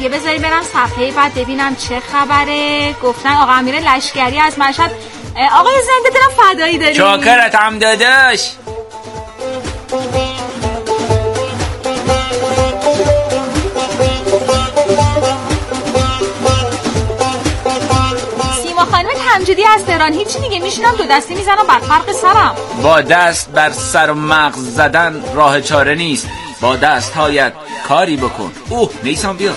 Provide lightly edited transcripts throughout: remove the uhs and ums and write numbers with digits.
دیگه. بذاری برم صفحه بعد ببینم چه خبره. گفتن آقا امیر لشکری از مشهد. آقای زنده دلم فدایی داری. چاکرت هم داداش. همجدی از تهران. هیچی دیگه، میشینم دو دستی میزنم بر فرق سرم. با دست بر سر و مغز زدن راه چاره نیست، با دست هایت کاری بکن. نیسان بیا.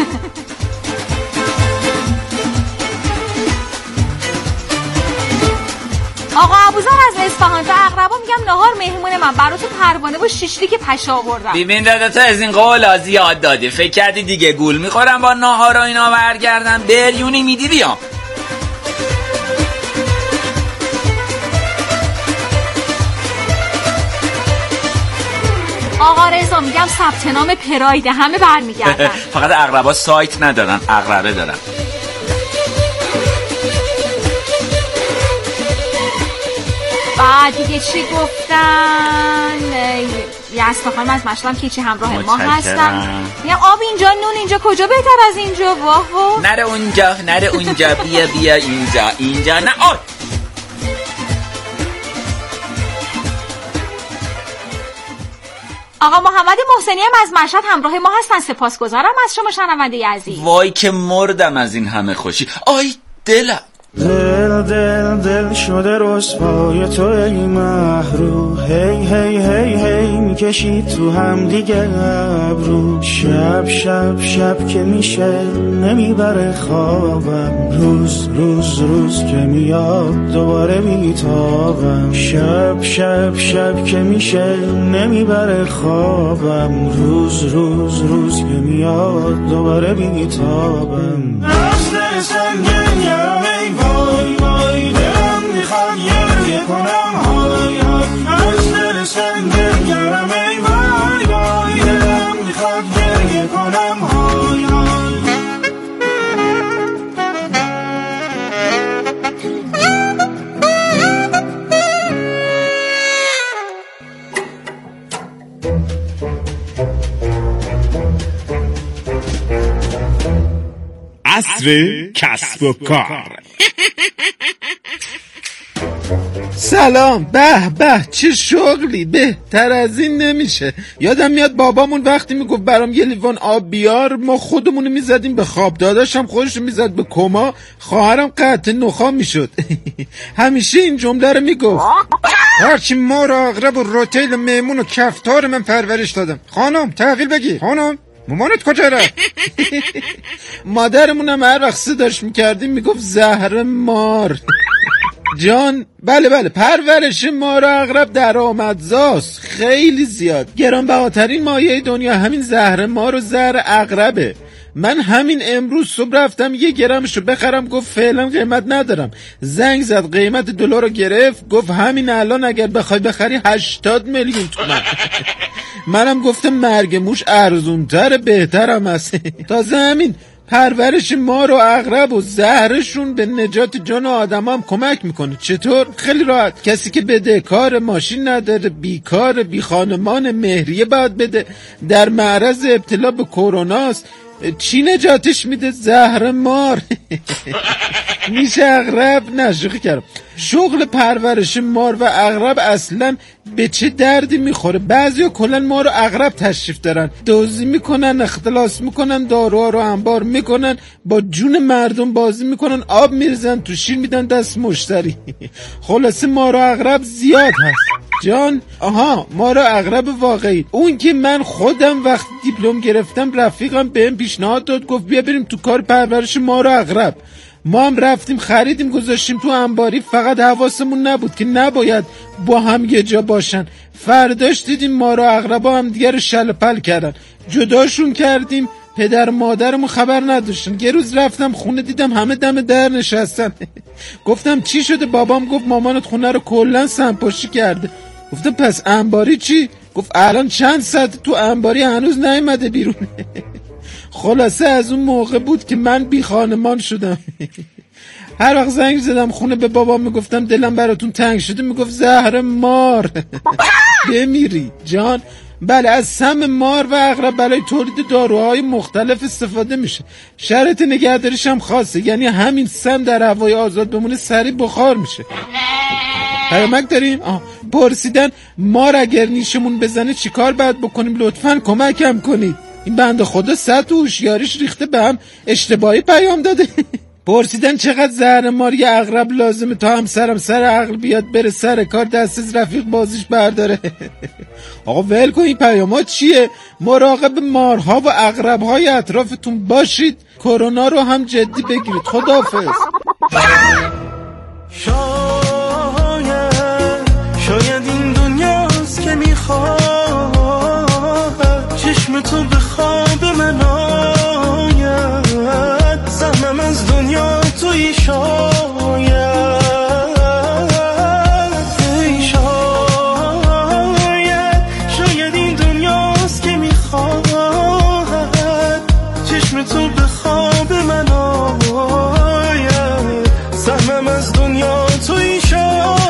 آقا ابوذر از اصفهان تا اقربا میگم نهار مهمون من براتون پروانه و شیشلی که پش آوردم. ببین دادا، تو از این قولا زیاد دادی. فکر کردی دیگه گول میخورم با نهار و اینا برگردم بریونی میدی بیام. آقا رضا میگم ثبت نام پراید همه برمیگردن. فقط اقربا سایت ندارن، اقربه دارن. بعد دیگه چی گفتن؟ یستا خانم از مشلم که چی همراه ما هستن. میگم آب اینجا، نون اینجا، کجا بهتر از اینجا؟ واه نره اونجا بیا اینجا نه. آقا محمد محسنی هم از مشهد همراه ما هستن. سپاسگزارم از شما شنونده عزیز. وای که مردم از این همه خوشی. آی دلم. دل شده رسوای تو ای محرو. هی میکشی تو هم دیگه ابرو. شب که میشه نمیبره خوابم. روز که میاد دوباره بیتابم. شب که میشه نمیبره خوابم. روز که میاد دوباره بیتابم. دست سنگین یارم ای وای دلم میخواد گریه کنم. های از دل سنگین یارم ای وای دلم میخواد گریه کنم. های عصر کسب و کار. سلام. به چه شغلی، بهتر از این نمیشه. یادم میاد بابامون وقتی میگفت برام یه لیوان آب بیار، ما خودمونو میزدیم به خواب. داداشم خودشو میزد به کما، خواهرم قطع نخا میشد. همیشه این جمله رو میگفت. هرچی ما رو عقرب و روتیل میمون و کفتار من پرورش دادم. خانم تحویل بگی. خانم مامانت کجا رفت؟ مادرمونم هر وقت صداش میکردیم میگفت زهر مار. جان بله پرورش مار و عقرب درآمدزاست، خیلی زیاد. گرانبهاترین مایه دنیا همین زهر مار و زهر عقربه. من همین امروز صبح رفتم 1 گرمشو بخرم، گفت فعلا قیمت ندارم. زنگ زد قیمت دلار رو گرفت، گفت همین الان اگر بخوای بخری 80 میلیون تومان. منم گفتم مرگ موش ارزونتره، بهترم هست. تازه همین پرورش مار و عقرب و زهرشون به نجات جان آدم هم کمک میکنه. چطور؟ خیلی راحت. کسی که بدهکار، ماشین نداره، بیکار، بی خانمان، مهریه باید بده، در معرض ابتلا به کروناست، چی نجاتش میده؟ زهر مار. میشه عقرب؟ نه شوخی کردم. شغل پرورش مار و عقرب اصلا به چه دردی میخوره؟ بعضیا کلن مار و عقرب تشریف دارن، دزدی میکنن، اختلاس میکنن، داروها رو انبار میکنن، با جون مردم بازی میکنن، آب میریزن تو شیر میدن دست مشتری. خلاصه مار و عقرب زیاد هست. جان مار و عقرب واقعی. اون که من خودم وقتی دیپلم گرفتم رفیقم بهم پیشنهاد داد، گفت بیا بریم تو کار پرورش مار و عقرب. ما هم رفتیم خریدیم گذاشتیم تو انباری، فقط حواسمون نبود که نباید با هم یه جا باشن. فرداش دیدیم مار و عقربا هم دیگه رو شل پل کردن، جداشون کردیم. پدر و مادرمون خبر نداشتن. یه روز رفتم خونه دیدم همه دم در نشستن. گفتم چی شده؟ بابام گفت مامانت خونه رو کلا سمپاشی کرده. گفتم پس انباری چی؟ گفت الان چند ساعت تو انباری هنوز نیومده بیرون. خلاصه از اون موقع بود که من بی خانمان شدم. هر وقت زنگ زدم خونه به بابام میگفتم دلم براتون تنگ شده، میگفت زهر مار. بمیری جان. بله، از سم مار و عقرب برای تولید داروهای مختلف استفاده میشه. شرط نگهداریش هم خاصه، یعنی همین سم در هوای آزاد بمونه سریع بخار میشه. پیامک داریم؟ پرسیدن مار اگر نیشمون بزنه چیکار باید بکنیم؟ لطفاً کمکم کنید. این بنده خدا سطح هوشیاریش ریخته به هم، اشتباهی پیام داده. پرسیدن چقدر زهر مار یا عقرب لازمه تا همسرم سر عقل بیاد بره سر کار دست از رفیق بازیش برداره. آقا ول کن، این پیامات چیه؟ مراقب مارها و عقرب‌های اطرافتون باشید، کرونا رو هم جدی بگیرید. خداحافظ. شاید این دنیاست که میخواد چشم تو به خواب من آید، سهمم از دنیا توی شاید شاید این دنیاست که میخواد چشم تو به خواب من آید، سهمم از دنیا توی شاید.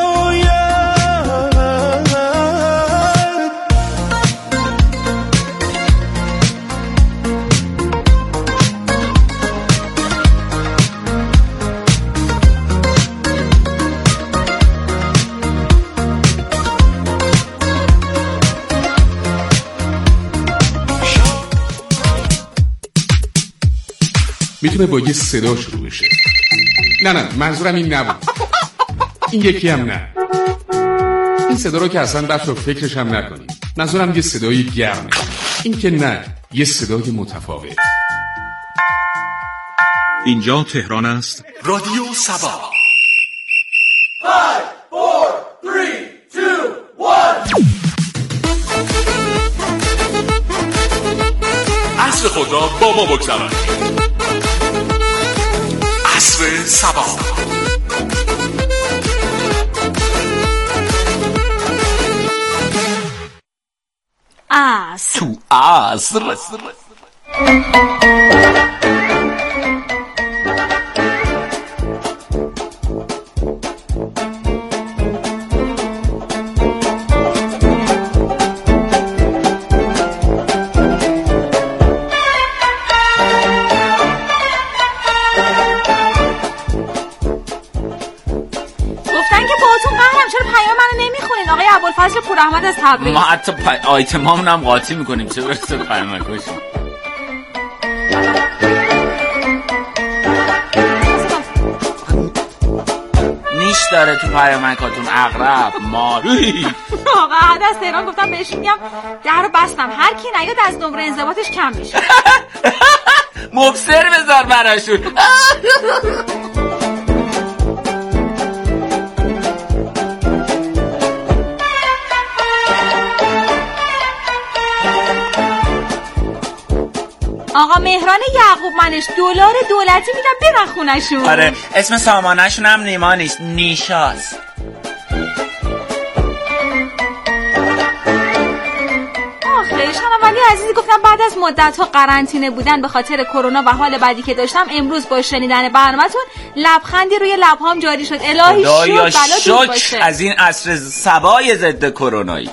میتونه با یه صدا شروع بشه. نه منظورم این نبود. این یکی هم نه. این صدا رو که اصلا بس رو فکرش هم نکنیم. منظورم یه صدای گرمه. این که نه، یه صدای متفاوت. اینجا تهران است. رادیو سبا. 5 4 3 2 1 عصر خود را با ما بگذرانید. عصر سبا. عصر تو عصر. ابوالفضل پوراحمد از تبریز. ما حتی آیتمامون هم قاطی میکنیم، چه برسه به پیامک باشیم. نیش داره تو پیامکاتون عقرب ماری. آقا بعد از تهران گفتم بهش میگم در رو بستم، هر کی نیاد از نمره انضباطش کم میشه. مبصر بذار براشون. آقا مهران یعقوب منش دلار دولتی میدم برن خونشون. آره اسم سامانه‌شون هم نیما نیست، نیشاست. آخه شنوندی عزیزی گفتم بعد از مدت‌ها قرنطینه بودن به خاطر کرونا و حال بدی که داشتم، امروز با شنیدن برنامه‌تون لبخندی روی لب‌هام جاری شد. الهی شکر بلا دور باشه از این عصر صبای ضد کرونایی.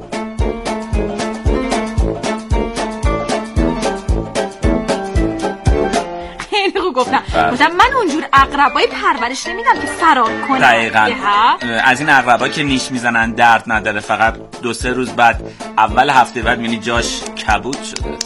گفتم من اونجور عقربای پرورش نمیدم که فرار کنن. دقیقاً از این عقربا که نیش میزنن درد نداره، فقط 2-3 روز بعد اول هفته بعد میبینی جاش کبود شده.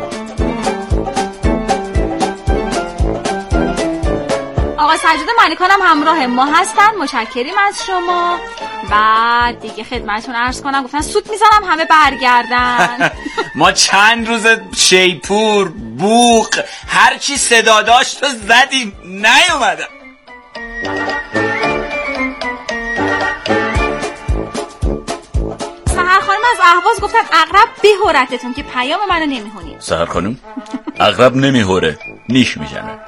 آقا سجاد مالکان هم همراه ما هستن، متشکریم از شما. بعد دیگه خدمتتون عرض کنم گفتن سوت میزنم همه برگردن. ما چند روز شیپور بوق هر چی صدا داشت رو زدیم نیومدن. سحر خانم از اهواز گفتن عقرب بهورتتون که پیام منو نمیخونید. سحر خانم عقرب نمیهوره، نیش میزنه.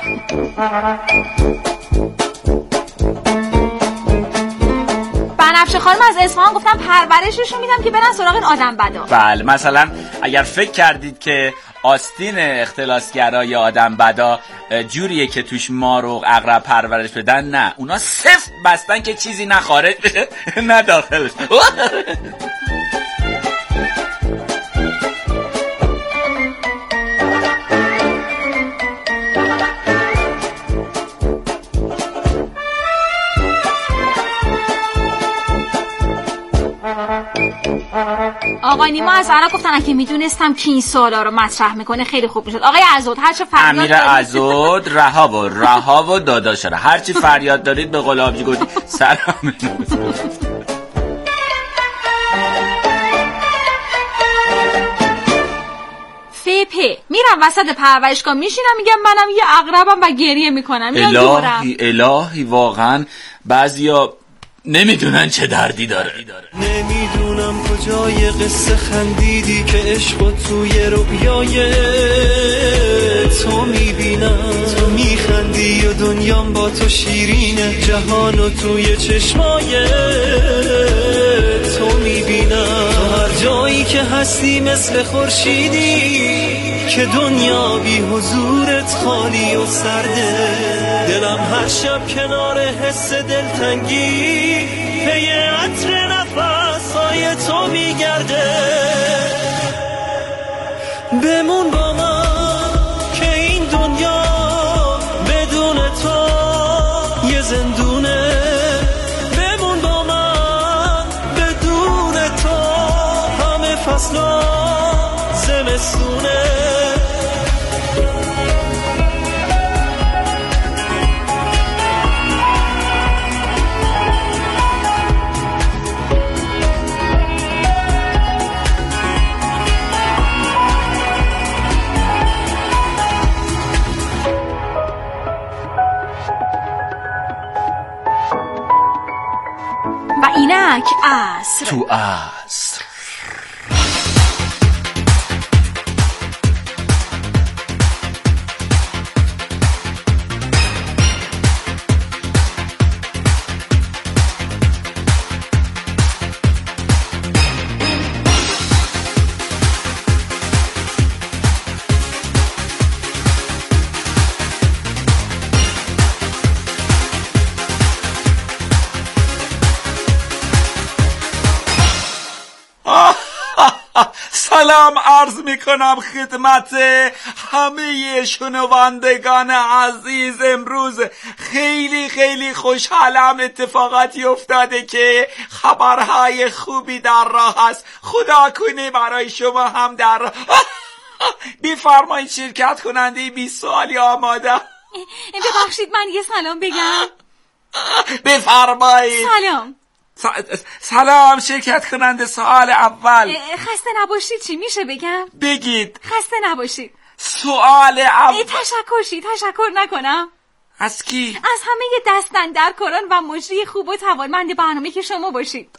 بنفشه خانم از اصفهان گفتم پرورششون میدم که برن سراغ این آدم بدا. بله مثلا اگر فکر کردید که آستین اختلاسگرا یا آدم بدا جوریه که توش مار و عقرب پرورش بدن، نه اونا صفر بستن که چیزی نه خارج بشه نه داخلش. نیما از عرب گفتن اگه میدونستم که این سوالا رو مطرح میکنه خیلی خوب میشد. آقای عزود هر چه فریاد امیر عزود رها و داداش را هر چی فریاد دارید به قول آبجی گفتید. سلام. فپه میرم وسط پرورشگاه میشینم میگم منم یه عقربم و گریه میکنم. الهی واقعا بعضیا نمیدونن چه دردی داره. نمیدونم کجای قصه خندیدی که عشق توی رویای تو میبینم. تو میخندی و دنیام با تو شیرینه، جهانو توی چشمای تو میبینم. تو هر جایی که هستی مثل خورشیدی که دنیا بی حضورت خالی و سرده. دلم هر شب کنار حس دلتنگی پی عطر نفسای تو میگرده. بمون با من که این دنیا بدون تو یه زندونه. بمون با من بدون تو همه فصلا زمستونه. و اینک عصر تو عصر. سلام عرض میکنم خدمت همه شنوندگان عزیز. امروز خیلی خیلی خوشحالم، اتفاقاتی افتاده که خبرهای خوبی در راه است. خدا کنه برای شما هم در راه. بفرمایید شرکت کننده 20 سوالی آماده. ببخشید من یه سلام بگم. بفرمایید. سلام شرکت کننده سوال اول. خسته نباشید چی میشه بگم؟ بگید. خسته نباشید. سوال اول. تشکر نکنم. از کی؟ از همه دستن در کاران و مجری خوب و توانمند برنامه که شما باشید.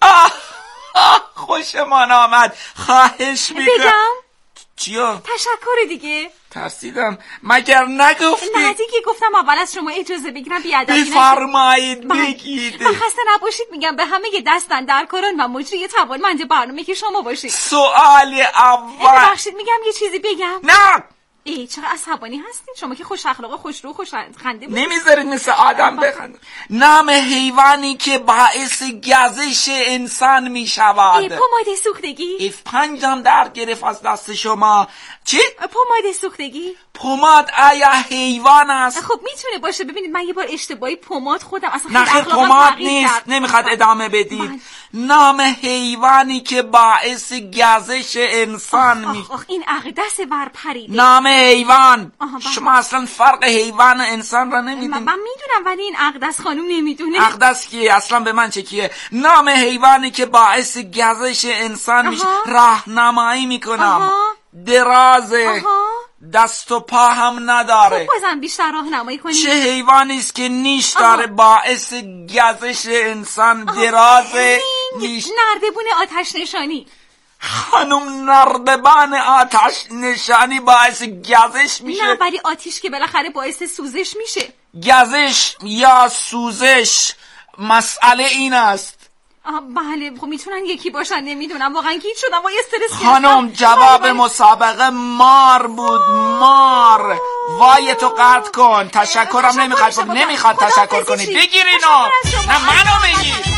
خوشمان آمد. خواهش میکنم. بگم؟ چیو؟ تشکر دیگه. ترسیدم مگر نگفتی؟ نه دیگه گفتم اول از شما اجازه بگیرم بیادبی نکنید. بفرمایید بگید. خسته نباشید میگم به همه دستن در کاران و مجری توانمند برنامه که شما باشید. سوال اول. ببخشید میگم یه چیزی بگم. نه چرا عصبانی هستید؟ شما که خوش اخلاق و خوش رو خوش خنده بود. نمیذارید مثل آدم بخند. نام حیوانی که باعث گزش انسان میشود. پماد سوختگی. F5 در گرفت از دست شما. چی؟ پماد سوختگی. پماد آیا حیوان است؟ خب میتونه باشه. ببینید من یه بار اشتباهی پماد خودم اصلا نه خیلی پماد نیست. نمیخواد ادامه بدید. نام حیوانی که باعث گزش انسان می. این عقدس ورپریده. نام حیوان. شما اصلا فرق حیوان و انسان را نمیدونید. من میدونم ولی این عقدس خانوم نمیدونه. عقدس کیه؟ اصلا به من چه کیه؟ نام حیوانی که باعث گزش انسان میشه. راهنمایی میکنم. درازه. دست و پا هم نداره. خب بازم بیشتر راهنمایی کنید. چه حیوانی است که نیش داره باعث گزش انسان؟ درازه. نیش. نردبون آتش نشانی. خانم نردبان آتش نشانی باعث گزش میشه؟ نه ولی آتیش که بالاخره باعث سوزش میشه. گزش یا سوزش مسئله این است. بله خب میتونن یکی باشن. نمیدونم واقعا گیج شدم و استرس گرفتم. خانم جواب مسابقه مار بود. مار. وای تو قطع کن. تشکرم نمیخواد تشکر کنید. بگیر اینو. نه منو بگیر.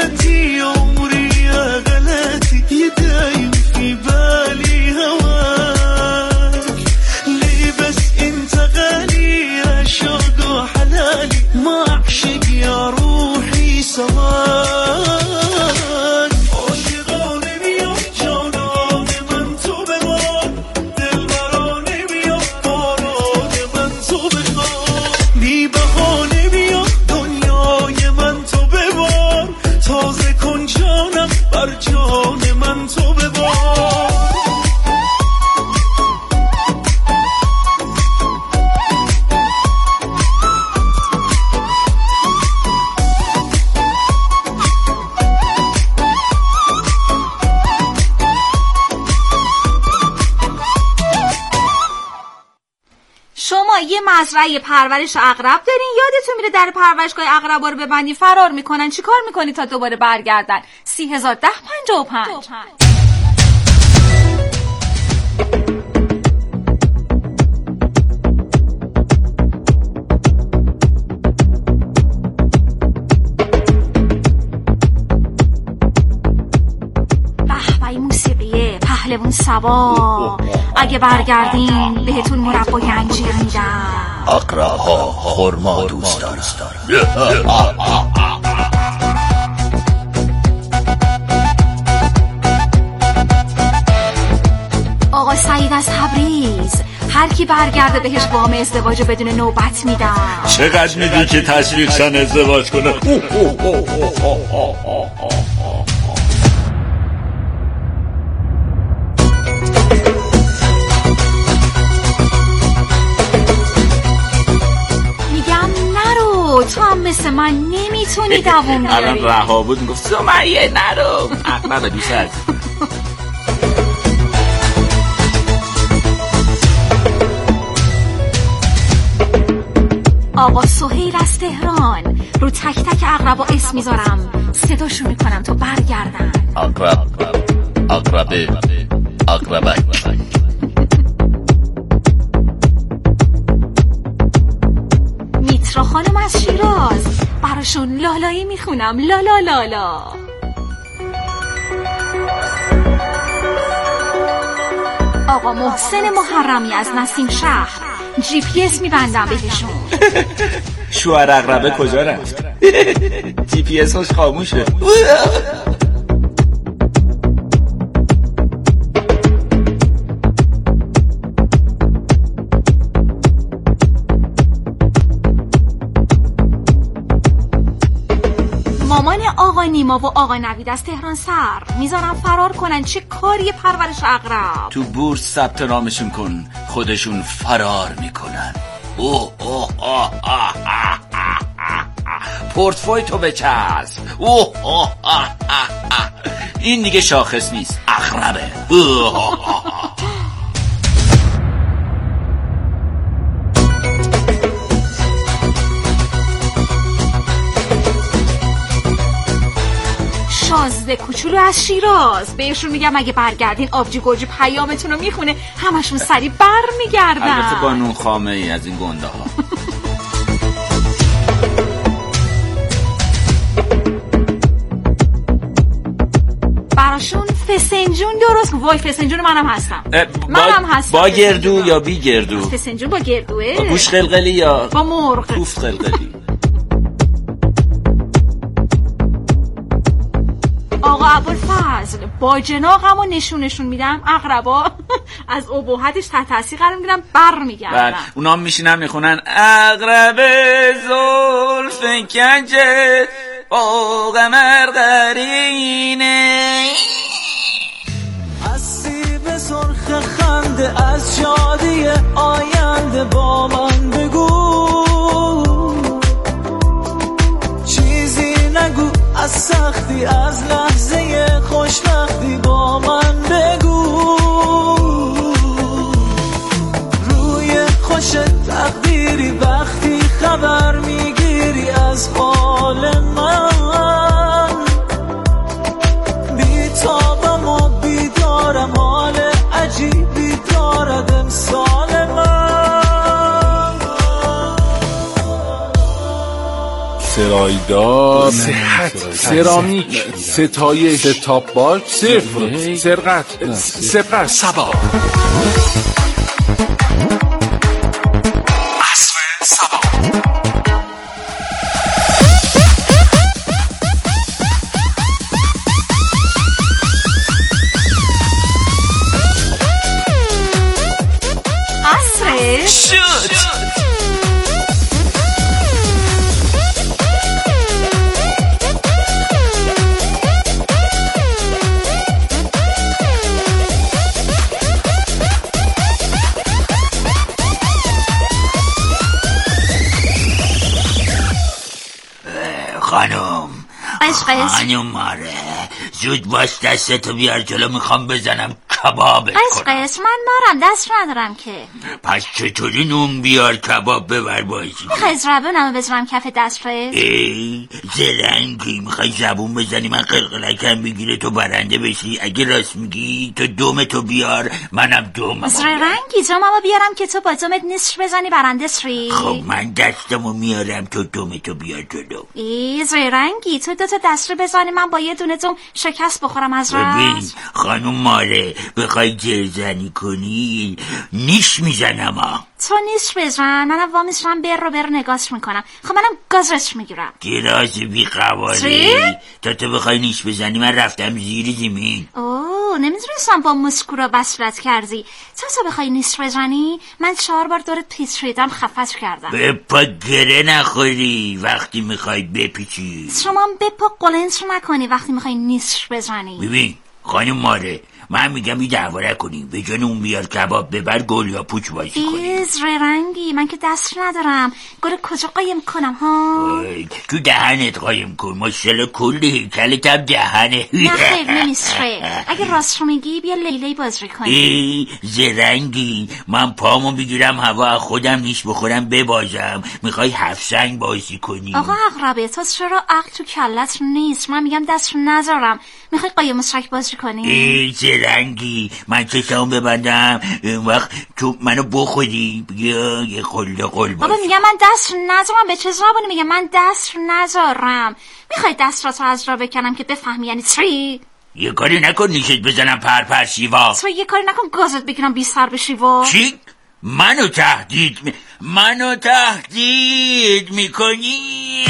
انتي عمري يا غلاتي يدايم في بالي هواك ليه بس انت غالي يا شوق وحلالي ما اعشق يا روحي سواك عاشقانه بیا جانان من تو ببار دلبرانه بیا باران من تو بخواه بی بهانه بیا دنیای من تو ببار تازه کن جانم بر جان من تو ببار شما یه مزرعه پرورش عقرب دارین، یادتون میره در پرورشگاه عقربا رو ببندی فرار میکنن، چی کار میکنی تا دوباره برگردن؟ 301055. به موسیقیه پهلوان سبا، اگه برگردین بهتون مربای انجیر میدم. عقرب‌ها خرما دوست دارن. آقا سعید از تبریز، هر کی برگرده بهش وام ازدواج بدون نوبت میدم. چقدر میدی که تشویقشن ازدواج کنه؟ تو هم مثل من نمیتونی دوام بیاری. الان رها بود میگفت سمیه نرو عقرب دوست عزیز. آقا سهیل از تهران، رو تک تک عقربا اسم میذارم، صداشون میکنم تو برگردن. عقربک. میترا خانم از شیراز، براشون لالایی میخونم، لالا لالا. آقا محسن محرمی از نسیم شهر، جی پی اس میبندم بهشون. شوهر عقربه کجا رفت؟ جی پی اس هاش خاموشه. مامان آقا نیما و آقا نوید از تهران سر میذارم فرار کنن، چه کاری پرورش عقرب. تو بورس ثبت نامشون کن، خودشون فرار میکنن. پورتفوی تو بچسب. این دیگه شاخص نیست، عقربه. شازده کوچولو از شیراز، بهشون میگم اگه برگردین آبجی گوجی پیامتون رو میخونه، همشون سریع بر میگردن. البته با نون خامه ای از این گنده ها. براشون فسنجون درست. وای فسنجون منم هستم. با گردو یا بی گردو؟ فسنجون با گردوه. با گوش قلقلی یا با مرغ؟ توفت قلقلی. آقا ابوالفضل، با جناقمو نشونشون میدم، عقربا از ابهتش تحت تاثیر قرار میگیرن، بر میگردن. اونام میشینن میخونن عقرب زلف کنجه با قمر قرینه. از سیب سرخ خنده از شادی آینده با من بگو، چیزی نگو از سختی، از لحظه خوشبختی با من بگو. روی خوش تقدیری وقتی خبر میگیری از حال من، بیتابم و بیدارم، حال عجیبی دارد امسال من. سرای پایدار، صحت، سرامیک، ستایش، ستاپ باکس، صفر، سرقت، سپس، سبا. عصر سبا. خانم ماره زود باش دستتو بیار جلو، میخوام بزنم کبابت کنم. قشقش من مارم، دست ندارم که. پس چطوری نون بیار کباب ببر باشی؟ میخوای زبونمو بذارم کف دست ای زرنگی، میخوای زبون بزنی من قلقلکم بگیره تو برنده بشی؟ اگه راست میگی تو دومتو بیار منم دومم. زرنگی دوممو بیارم که تو با دومت نصف بزنی برنده سری. خب من دستمو میارم تو دومتو بیار جلو. ای زرنگی تو دوتا دست رو بزنی من با یه دونه دوم شکست بخورم از راست. ببین خانم ماره بخوای جرزنی کنی نیش میزنم. تو نیش بزن، منم وامیشم بر نگاش میکنم. خب منم گازش میگیرم. گراز بی قواره تو بخوای نیش بزنی من رفتم زیر زمین. اوه نمیدونستم با مسکورا وصلت کردی. تو بخوای نیش بزنی من 4 بار دورت پیچیدم خفت کردم. به پا گره نخوری وقتی میخوای بپیچی. شما به پا قلنج نکنی وقتی میخوای نیش بزنی. ببین خانم ماره من میگم این دعوا نکنیم، به جان اون بیار کباب ببر گل یا پوچ بازی کنیم. رنگی من که دست ندارم، گل کجا قایم کنم ها؟ تو دهنت قایم کن، ماشاءالله کل هیکلت هم دهنه. نه خیر نمیشه، اگه راست رو میگی بیا لیلی بازی کنیم. زرنگی من پامو بگیرم هوا خودم نیش بخورم ببازم، میخوای 7 سنگ بازی کنی؟ آقا عقربه تو چرا عقل تو کلت نیست؟ من میگم دست نذارم، میخوای قایم مسرک بازی کنی؟ زرنگی من چشمو ببندم اون وقت تو منو بخوری یه قل بابا میگم من دست نذارم. به چه زبانی میگم من دست نذارم؟ میخوای دست را تو از را بکنم که بفهمی یعنی چی؟ یه کاری نکن نیشت بزنم پر شیوا. تو یه کاری نکن گازت بگیرم بی سر به شیوا. چی؟ منو تهدید میکنی؟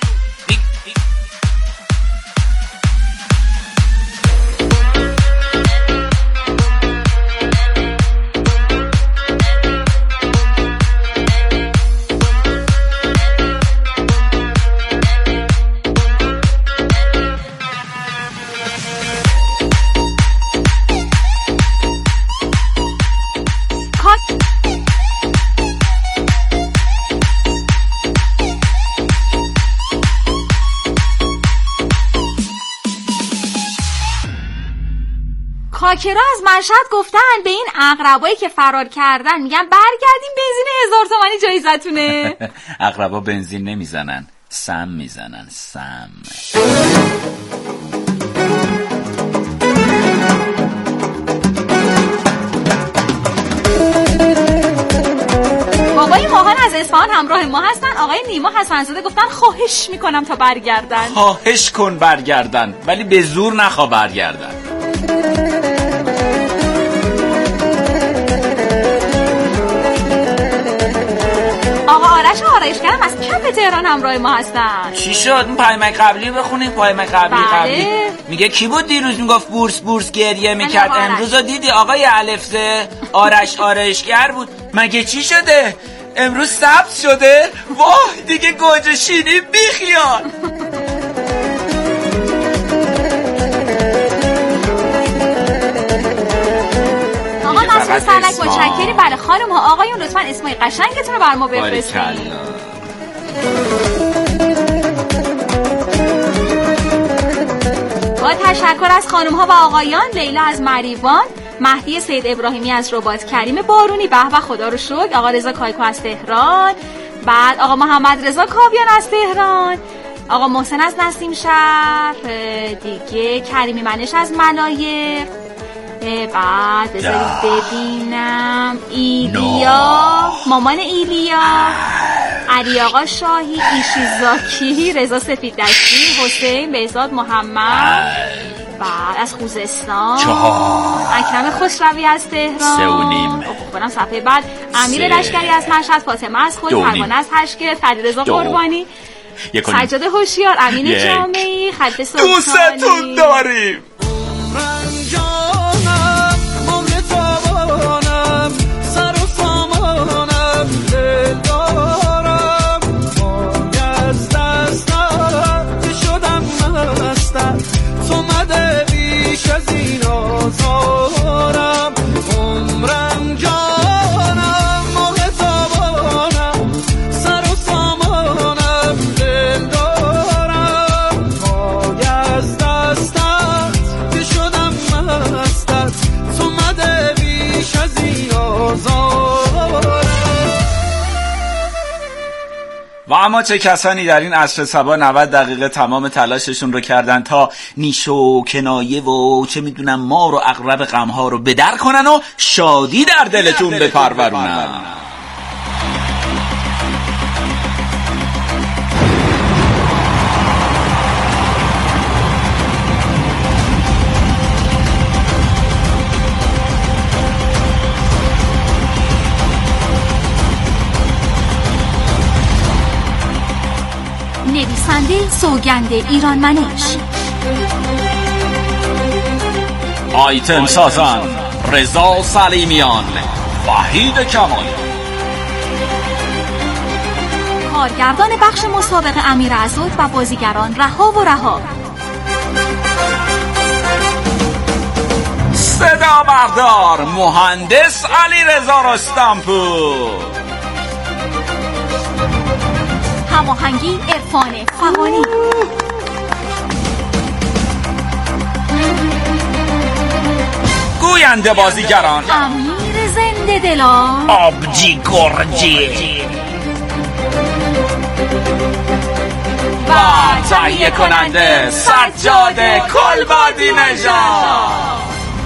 کاکرا از مشهد گفتن به این عقربایی که فرار کردن میگن برگردیم بنزین 1000 تومانی جایزتونه. عقربا بنزین نمیزنن، سم میزنن. سم. بابای ماهان از اصفهان همراه ما هستن. آقای نیما حسن‌زاده گفتن خواهش میکنم تا برگردن. خواهش کن برگردن ولی به زور نخوا برگردن. آقا آرش آرایشگرم از کف تهران همراه ما هستن. چی شد؟ اون پایمه قبلی بخونیم. پایمه قبلی میگه کی بود دیروز میگفت بورس گریه میکرد؟ امروز رو دیدی آقای الفزه آرش آرایشگر بود. مگه چی شده؟ امروز سبز شده؟ واه دیگه گوجه شینی بیخیال. آقا مسئول سرلک متشکری. بله خانم ها آقایون لطفا اسمای قشنگتون رو بر ما بفرستید. با تشکر از خانم ها و آقایان، لیلا از مریوان، مهدی سید ابراهیمی از رباط، کریم بارونی به به خدا رو شکر، آقا رضا کایکو از تهران، بعد آقا محمد رضا کاویان از تهران، آقا محسن از نسیم شهر، دیگه کریمی منش از ملایق، بعد بذارید ببینم ایلیا، مامان ایلیا، علی آقا شاهی، ایشیزاکی، رضا سفیددستی، حسین، بهزاد محمد، بعد از خوزستان 4 اکرم خسروی از تهران 3.5 برم صفحه بعد امیر لشکری از مشهد، فاطمه از خود، پروانه از تشکیل، علیرضا قربانی، سجاد هوشیار، امین جامعی، خلیفه سلطانی. دوستتون داریم. و اما چه کسانی در این عصر صبا 90 دقیقه تمام تلاششون رو کردن تا نیش و کنایه و چه میدونم مار و عقرب غمها رو بدر کنن و شادی در دلتون بپرورونن. نویسنده سوگند ایرانمنش، آیتم سازن رضا سلیمیان، وحید کمالی، کارگردان بخش مسابقه امیر عزوت و بازیگران رها و رها، صدا بردار مهندس علیرضا رستمپور، هماهنگی عرفان فغانی، گوینده بازیگران امیر زنده دلان، آبجی گرجی و تهیه کننده سجاد کلبادی نژاد.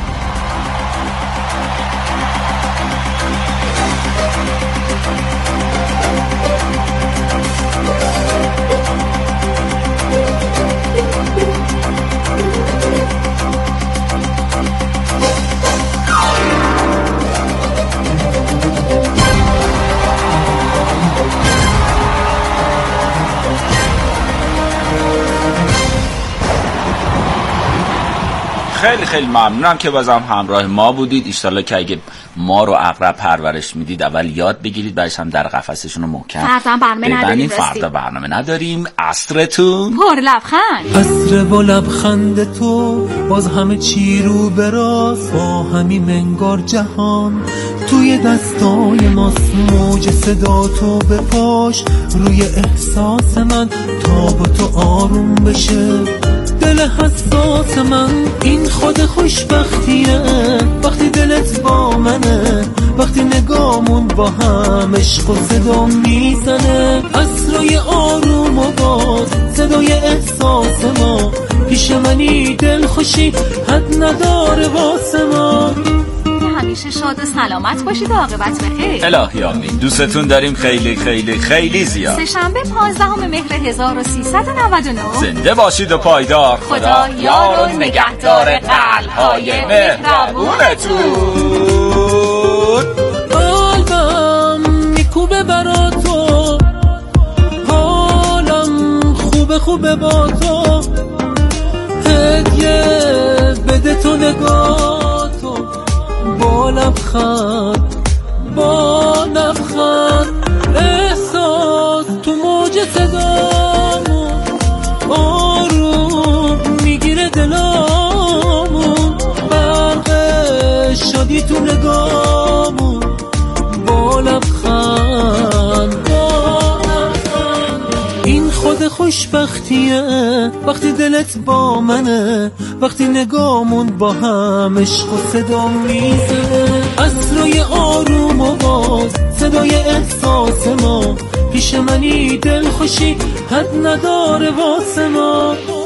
خیلی خیلی ممنونم که بازم همراه ما بودید. ایشالله که اگه ما رو عقرب پرورش میدید اول یاد بگیرید، بعدش هم در قفسشون رو محکم ببندید. فردا برنامه نداریم. عصرتون پر لبخند، عصر با لبخند تو باز همه چی رو براست، با همین منگار جهان توی دستای ماست. موج صدا تو بپاش روی احساس من تا با تو آروم بشه دل حساس من. این خود خوشبختیه وقتی دلت با منه، وقتی نگامون با هم عشق و صدا میزنه. عصرای آروم و باز صدای احساس ما، پیش منی دل خوشی حد نداره واسه ما. همیشه شاد و سلامت باشید و عاقبت بخیر. الهی آمین. دوستتون داریم خیلی خیلی خیلی زیاد. سه‌شنبه 15 مهر 1399. زنده باشید و پایدار. خدا یار و نگهدار قلب‌های مهربونتون. قلبم میکوبه برا تو، حالم خوبه خوبه با تو، هدیه بده تو نگاه تو، با لبخند با لبخند احساس تو موج صدامون آروم میگیره دلامون، برق شادی تو نگامون با لبخند با لبخند. این خود خوشبختیه وقتی دلت با منه، وقتی نگامون با هم عشق و صدا میزنه. عصرای آروم و باز صدای احساس ما، پیش منی دل خوشی حد نداره واسه ما.